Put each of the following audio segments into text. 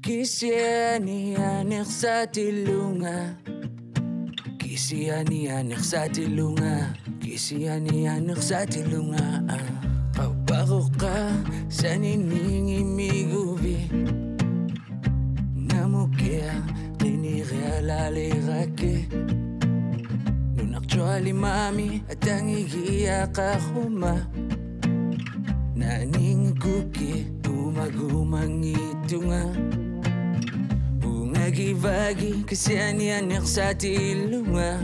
Kisiani anek sa tilunga, kisiani anek sa tilunga, kisiani anek sa tilunga. Pagpako ka sa niningi migubi, namukia kinirealalirake. Nung actually mami at ang igiyak ahuma, naning kuki umagumang ito nga. Nagivagi kasi anianak sa tilunga,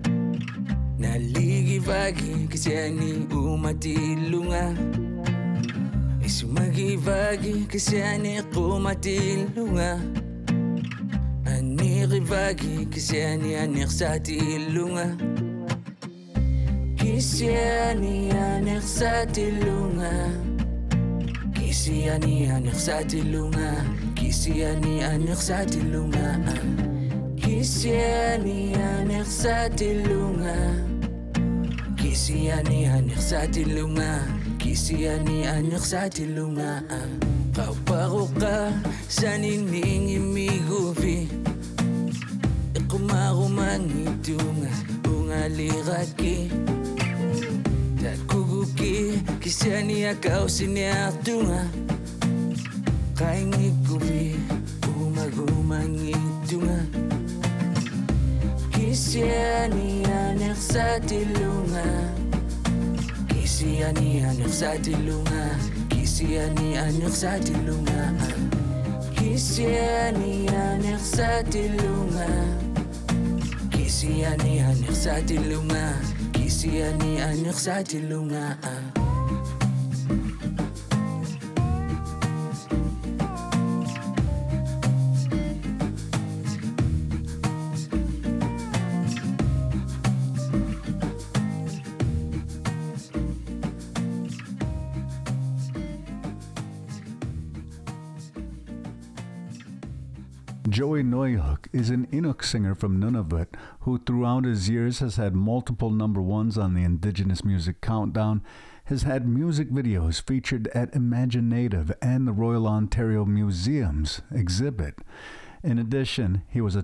naligivagi kasi ani umatilunga. Isumagivagi kasi anik umatilunga, anirivagi kasi anianak sa tilunga. Kasi anianak sa tilunga, kasi anianak sa tilunga, kisiani anak sa tilunga, kisiani anak sa tilunga, kisiani anak sa tilunga, kisiani anak sa tilunga. Kaparo ka sa nining imigupi, kumaruman itunga ungaliraki, takuguki kisiani akaw siniatunga. Kain ikubi umagumang itunga, kisiani anak sa tilunga, kisiani anak sa tilunga, kisiani anak sa tilunga, kisiani anak sa tilunga, kisiani anak sa tilunga, kisiani anak sa tilunga. Joey Neuhoek is an Inuk singer from Nunavut who throughout his years has had multiple number ones on the Indigenous Music Countdown, has had music videos featured at Imaginative and the Royal Ontario Museum's exhibit. In addition, he was a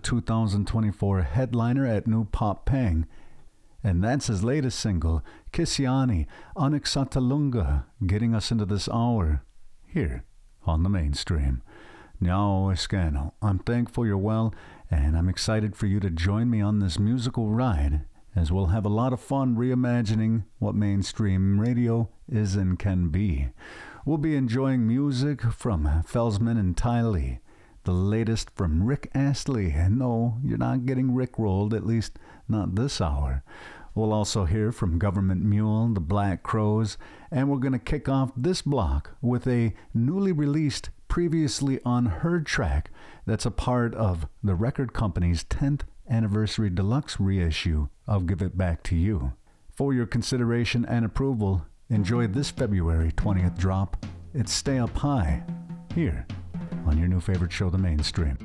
2024 headliner at New Pop Pang, and that's his latest single, Kisiani, Aneksatalunga, getting us into this hour here on the Mainstream. Now, Escano, I'm thankful you're well, and I'm excited for you to join me on this musical ride, as we'll have a lot of fun reimagining what mainstream radio is and can be. We'll be enjoying music from Felsman and Tylee, the latest from Rick Astley, and no, you're not getting Rickrolled, at least not this hour. We'll also hear from Government Mule, the Black Crows, and we're going to kick off this block with a newly released previously unheard track that's a part of the record company's 10th anniversary deluxe reissue of Give It Back to You. For your consideration and approval, enjoy this February 20th drop. It's Stay Up High, here on your new favorite show, The Mainstream.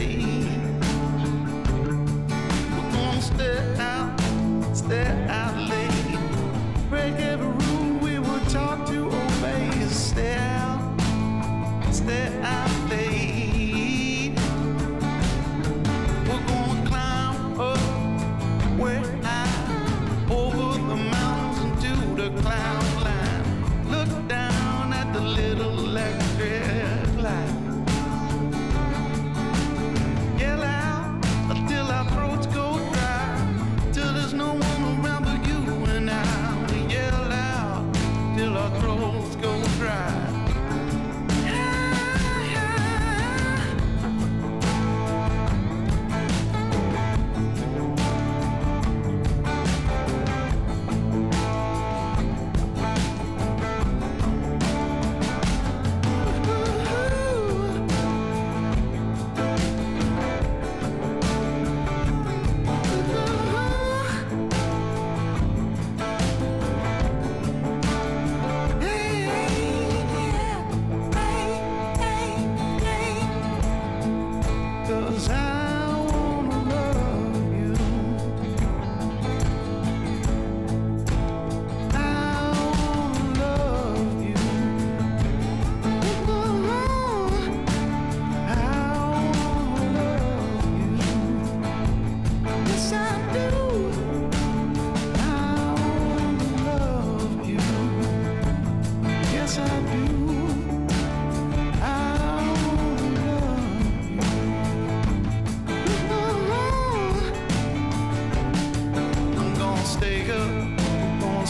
Stay out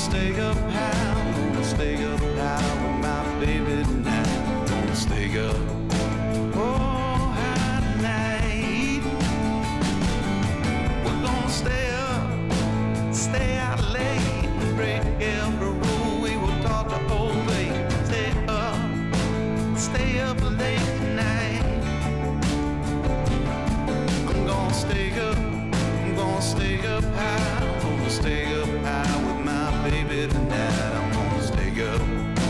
stay up high, I'm gonna stay up high with my baby tonight. I'm gonna stay up, oh, high tonight. We're gonna stay up, stay out late, and break every rule we were taught to obey. Stay up late tonight. I'm gonna stay up, I'm gonna stay up high. I'm gonna stay up high with my baby tonight. I'm gonna stay up.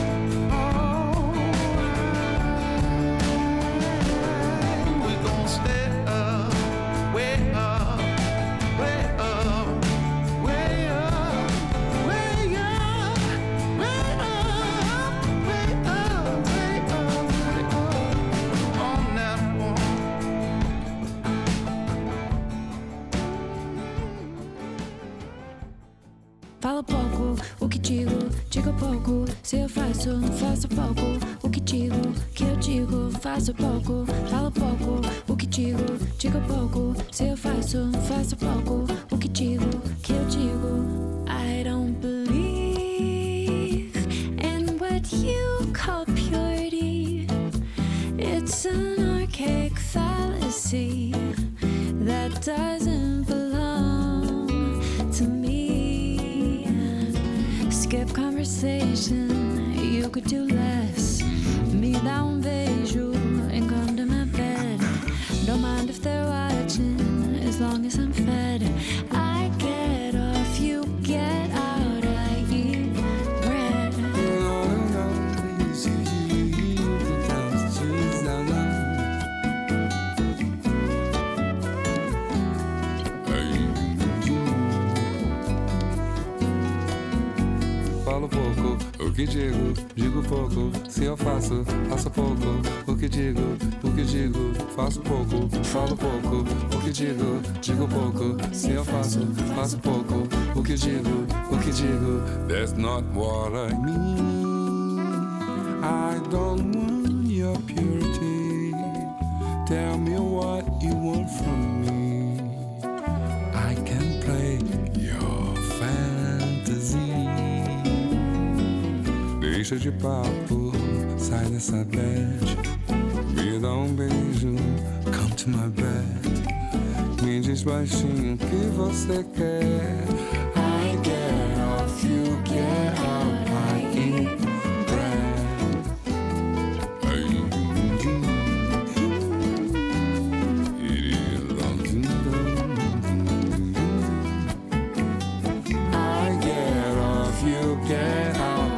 We're gonna stay up, way up, way up, way up, way up, way up, way up, way up, on that one. Falo pouco, o que digo, digo pouco. Se eu faço, faço pouco. O que digo, que eu digo, faço pouco. Falo pouco, o que digo, digo pouco. Se eu faço, faço pouco. O que digo, que eu digo. I don't believe in what you call purity. It's an archaic fallacy that doesn't belong to me. Skip conversation, you could do less. Me dá beijo and come to my bed. Don't mind if they're watching, as long as I'm fed. I get off, you get out, I eat bread. Falo pouco, o que digo, digo pouco. Se eu faço, faço pouco. O que digo, faço pouco. Falo pouco, o que digo, digo pouco. Se eu faço, faço pouco. O que digo, that's not what I mean. I don't want your purity. Tell me what you want from me. I can play your fantasy. Deixa de papo, sai dessa bed. Me dá beijo, come to my bed. Me diz baixinho o que você quer. I get off, you get out, I eat bread. I get off, you get out.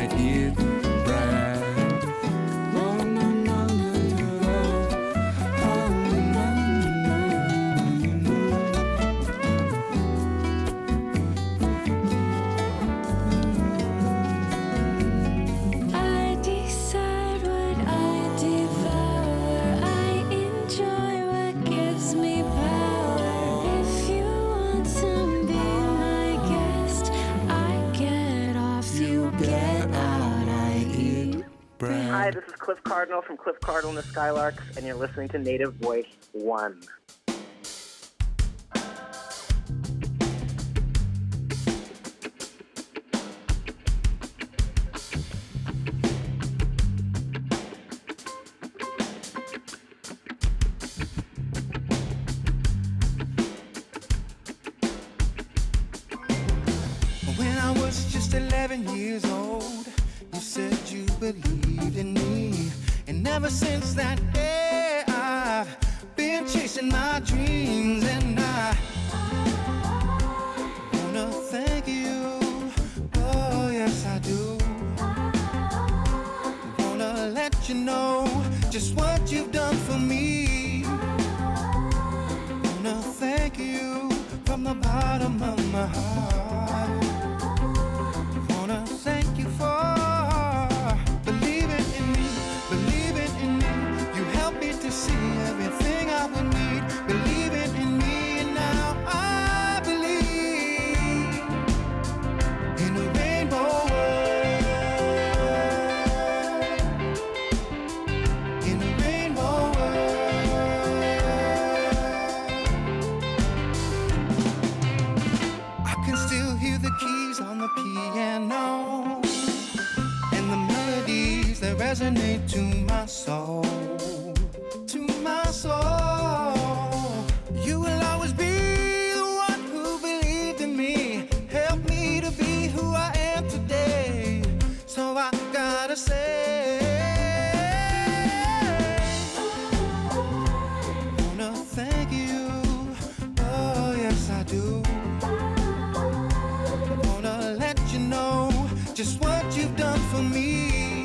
Hi, this is Cliff Cardinal from Cliff Cardinal and the Skylarks, and you're listening to Native Voice 1. When I was just 11 years old, you said you believed in me. And ever since that day, I've been chasing my dreams. And I wanna thank you, oh yes I do. Wanna let you know just what you've done for me. Wanna thank you from the bottom of my heart. Wanna thank you for believing in me, believing in me. You helped me to see everything I would need, believing in me. And now I believe in a rainbow world, in a rainbow world. I can still hear the keys on the piano and the melodies that resonate to my soul, to my soul. You will always be the one who believed in me, helped me to be who I am today. So I gotta say, wanna thank you, oh yes I do. Wanna let you know just what you've done for me.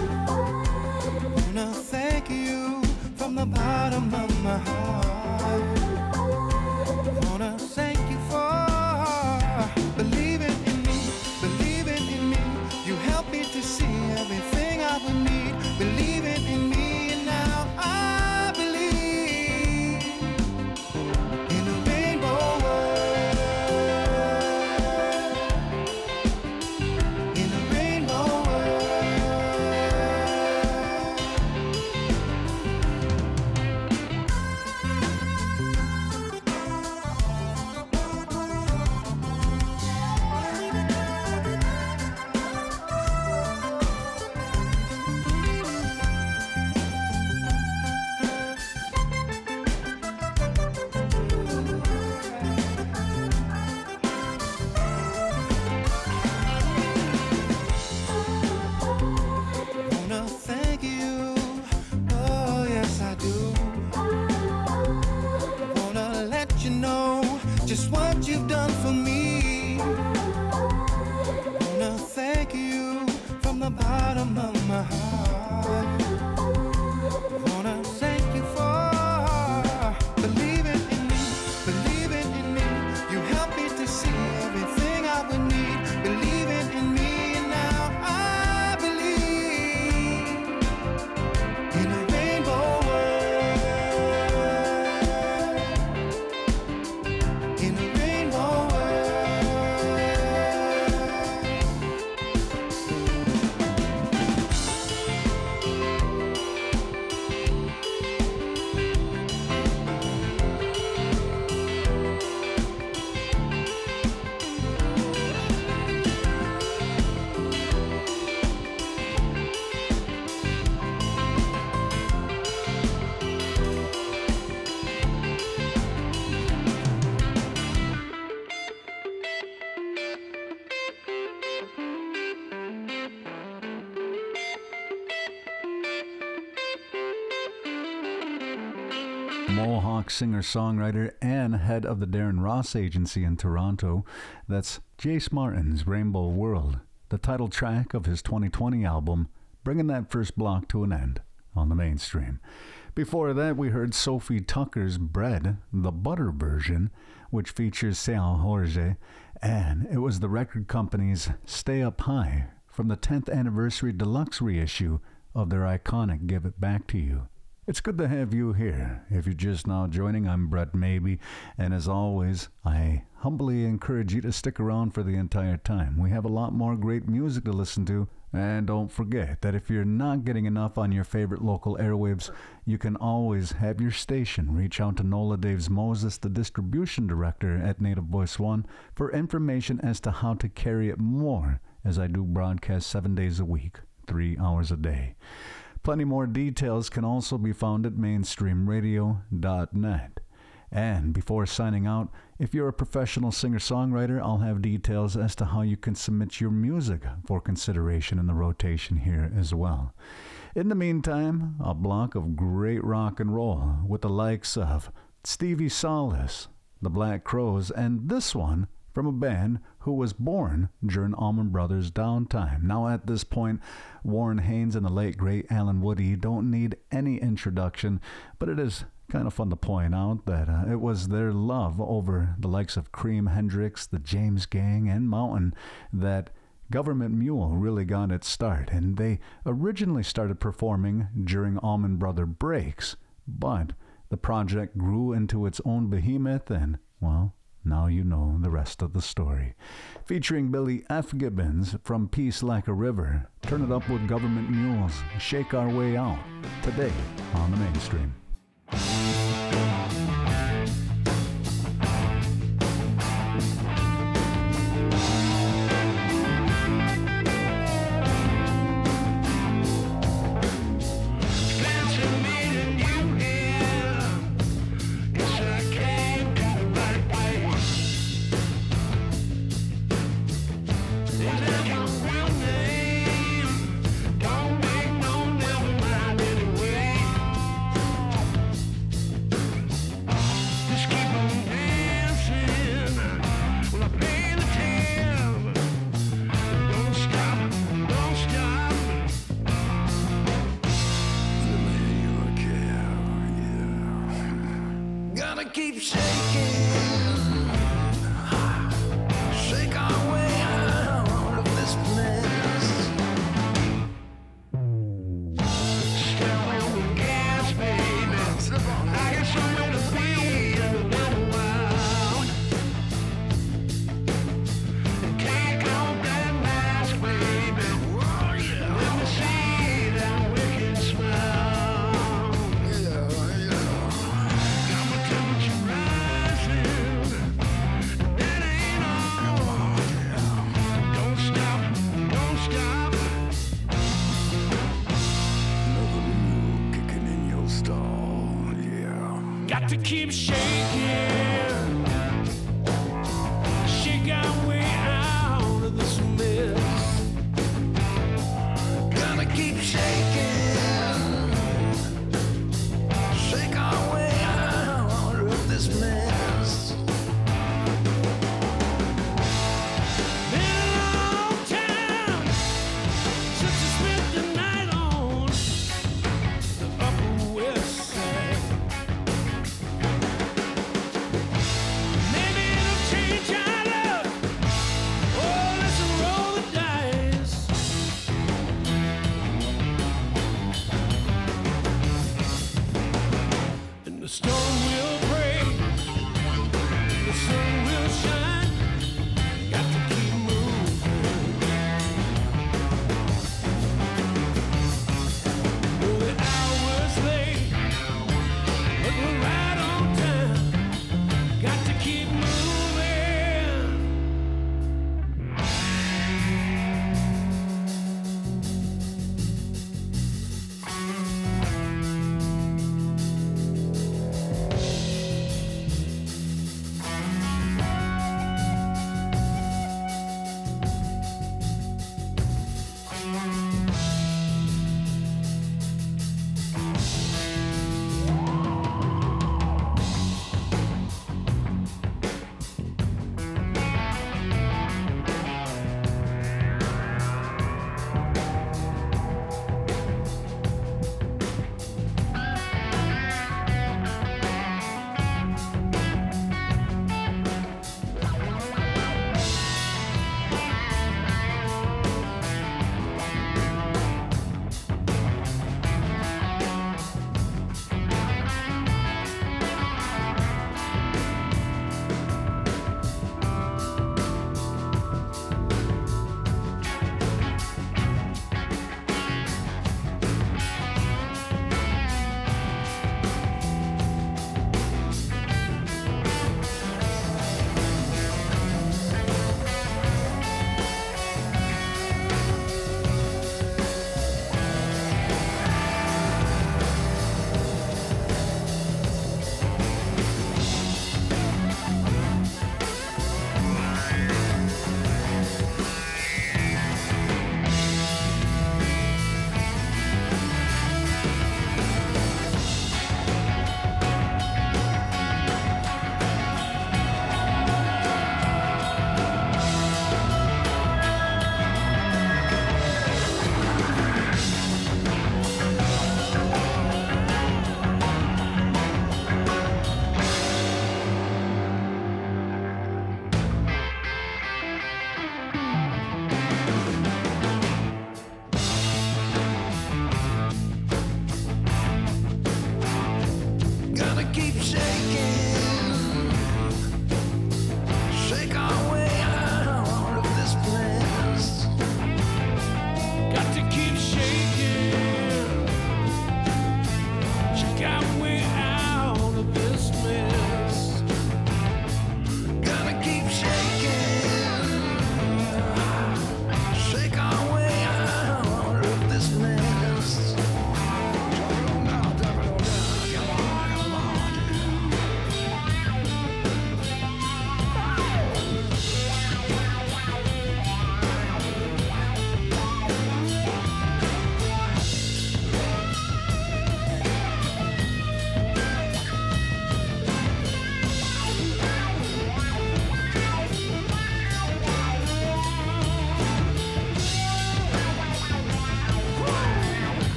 Wanna thank you from the bottom of my heart. Wanna thank you for believing in me, believing in me. You helped me to see everything I would need, believing in me, and now I believe in a rainbow world, in a rainbow world. Wanna thank you, oh yes I do. Wanna let you know just what you've done for me. Wanna thank you from the bottom of my heart. Wanna thank you for believing in me, believing in me. You helped me to see everything I would need, believing in me, and now I believe in a rainbow world, in a rainbow world. Mohawk singer-songwriter and head of the Darren Ross Agency in Toronto. That's Jace Martin's Rainbow World, the title track of his 2020 album, bringing that first block to an end on the mainstream. Before that, we heard Sophie Tucker's Bread, the butter version, which features Sean Jorge, and it was the record company's Stay Up High from the 10th anniversary deluxe reissue of their iconic Give It Back to You. It's good to have you here. If you're just now joining, I'm Brett Maybe, and as always, I humbly encourage you to stick around for the entire time. We have a lot more great music to listen to, and don't forget that if you're not getting enough on your favorite local airwaves, you can always have your station reach out to Nola Daves Moses, the distribution director at Native Voice One, for information as to how to carry it more, as I do broadcast 7 days a week, 3 hours a day. Plenty more details can also be found at mainstreamradio.net. And before signing out, if you're a professional singer-songwriter, I'll have details as to how you can submit your music for consideration in the rotation here as well. In the meantime, a block of great rock and roll with the likes of Stevie Solace, the Black Crowes, and this one from a band who was born during Allman Brothers' downtime. Now at this point, Warren Haynes and the late great Alan Woody don't need any introduction, but it is kind of fun to point out that it was their love over the likes of Cream, Hendrix, the James Gang, and Mountain that Government Mule really got its start, and they originally started performing during Allman Brother breaks, but the project grew into its own behemoth, and, well, now you know the rest of the story. Featuring Billy F. Gibbons from Peace Like a River, turn it up with Government Mules, Shake Our Way Out, today on the mainstream. keep shaking, shake our way out of this mess. Gonna keep shaking, shake our way out of this mess. Been a long time since I spent the night on the Upper West Side.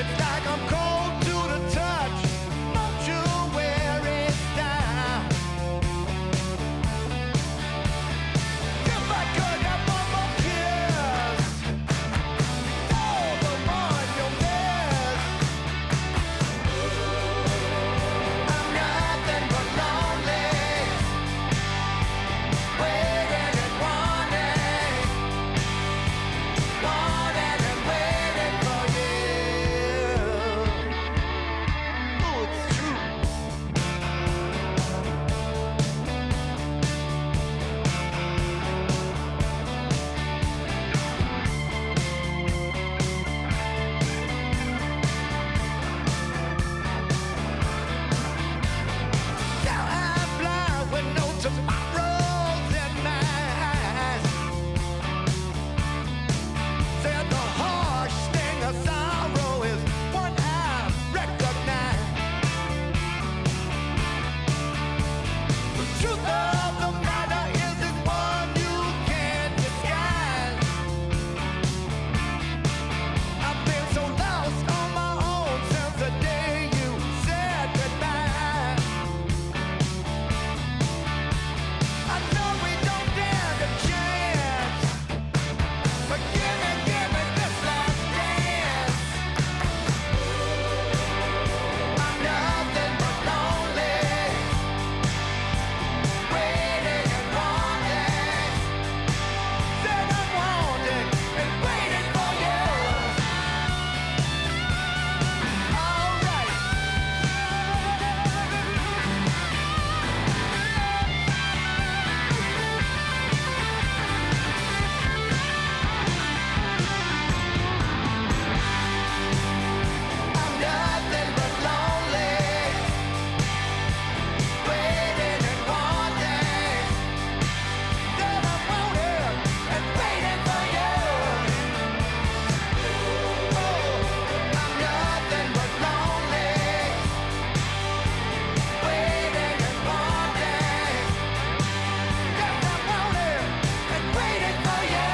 It's like I'm cold to the touch. Mortuary style. If I could have one more kiss for the one you miss, I'm nothing but lonely, waiting and wanting and waiting for you. Oh, it's true. Now I'm blind with no tomorrows in my eyes. Said the harsh sting of sorrow is one I recognize. The truth of the matter is it's one you can't disguise. I've been so lost on my own since the day you said goodbye. I know we don't stand a chance, but give me this last dance. I'm nothing but lonely, waiting and wanting. Said I'm wanting and waiting for you. All right. I'm nothing but lonely, waiting and wanting. Said I'm wanting and waiting for you. Oh, I'm nothing but lonely, waiting and wanting. Yes, I'm wanting and waiting for you.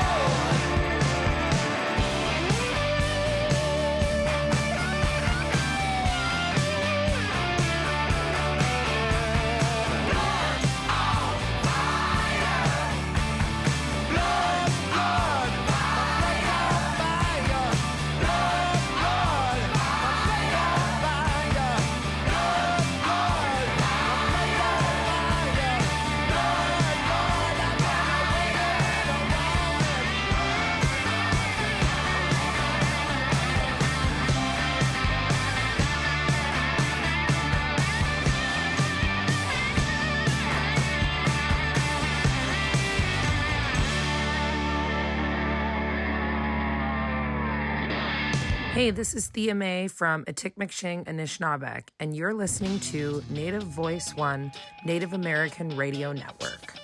Hey, this is Thea Mae from Atikameksheng, Anishinaabeg, and you're listening to Native Voice One, Native American Radio Network.